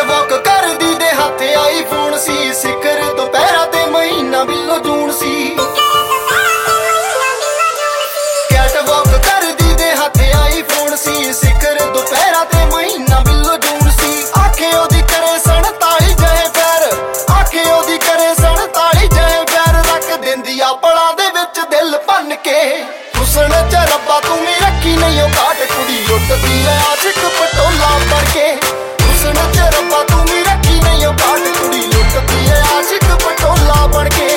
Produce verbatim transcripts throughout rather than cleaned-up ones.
Catwalk ਕਰਦੀ ਦੇ ਹੱਥ ਆਈ ਫੋਨ ਸੀ, ਸਿਖਰ ਦੁਪਹਿਰਾਂ ਤੇ ਮਹੀਨਾ ਬਿੱਲੋ ਜੂਨ ਸੀ। ਕੈਟਵਾਕ ਕਰਦੀ ਦੇ ਹੱਥ ਆਈ ਫੋਨ ਸੀ, ਸਿਖਰ ਦੁਪਹਿਰਾਂ ਤੇ ਮਹੀਨਾ ਬਿੱਲੋ ਜੂਨ ਸੀ। ਆਖੇ ਉਹਦੀ ਕਰੇ ਸੰਤਾਲੀ ਜਹੇ ਪੈਰ, ਆਖੇ ਉਹਦੀ ਕਰੇ ਸੰਤਾਲੀ ਜਹੇ ਪੈਰ, ਰੱਖ ਦਿੰਦੀ ਆ ਪਲਾਂ ਦੇ ਵਿੱਚ ਦਿਲ ਭੰਨ ਕੇ। ਹੁਸਨ ਚ ਰੱਬਾ ਤੂੰ ਵੀ ਰੱਖੀ ਨਹੀਂ ਉਹ ਕਾਟ, ਕੁੜੀ ਉੱਡਦੀ ਐ ਆਸ਼ਿਕ ਪਟੋਲਾ ਬਣ ਕੇ। ਹੁਸਨ ਚ ਰੱਬਾ ਤੂੰ ਵੀ ਰੱਖੀ ਨਹੀਂ ਉਹ ਕਾਟ, ਕੁੜੀ ਉੱਡਦੀ ਐ ਆਸ਼ਿਕ ਪਟੋਲਾ ਬਣ ਕੇ।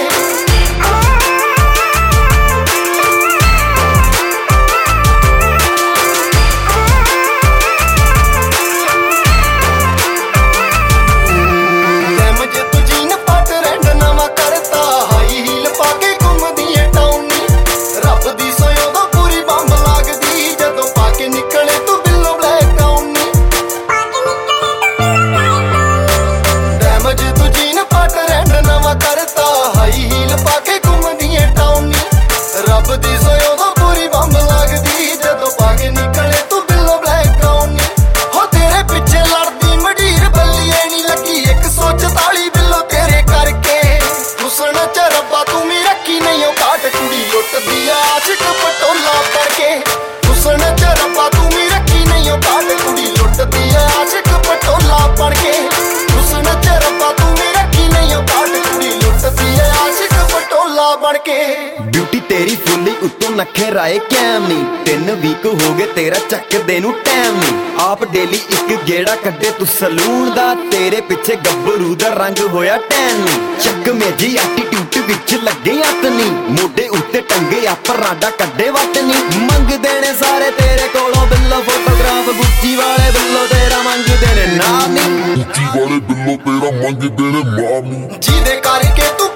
ਬਿਊਟੀ ਤੇਰੀ ਫੁੱਲੀ ਉੱਤੋਂ ਨਖੇ ਰਾਏ ਕੈਮ ਨੀ, ਤਿੰਨ ਵੀਕ ਹੋ ਗਏ ਤੇਰਾ ਚੱਕਦੇ ਨੂੰ ਟਾਈਮ ਨੀ। ਆਪ ਡੇਲੀ ਇੱਕ ਗੇੜਾ ਕੱਢੇ ਤੂੰ ਸਲੂਨ ਦਾ, ਤੇਰੇ ਪਿੱਛੇ ਗੱਭਰੂ ਦਾ ਰੰਗ ਹੋਇਆ ਟੈਨ ਨੀ। ਚੱਕ ਮੇਜੀ ਐਟੀਟਿਊਡ ਵਿੱਚ ਲੱਗੇ ਹੱਥ ਨੀ, ਮੋਢੇ ਉੱਤੇ ਟੰਗੇ ਆ ਪਰਾਂਡਾ ਕੱਢੇ ਵੱਟ ਨੀ। ਮੰਗਦੇ ਨੇ ਸਾਰੇ ਤੇਰੇ ਕੋਲੋਂ ਬਿੱਲੋ ਫੋਟੋਗ੍ਰਾਫ, ਗੁੱਚੀ ਵਾਲੇ ਬਿੱਲੋ ਤੇਰਾ ਮੰਗਦੇ ਨੇ ਨਾਮ ਨੀ, ਗੁੱਚੀ ਵਾਲੇ ਬਿੱਲੋ ਤੇਰਾ ਮੰਗਦੇ ਨੇ ਨਾਮ ਨੀ। ਜਿਹਦੇ ਕਰਕੇ ਤੂੰ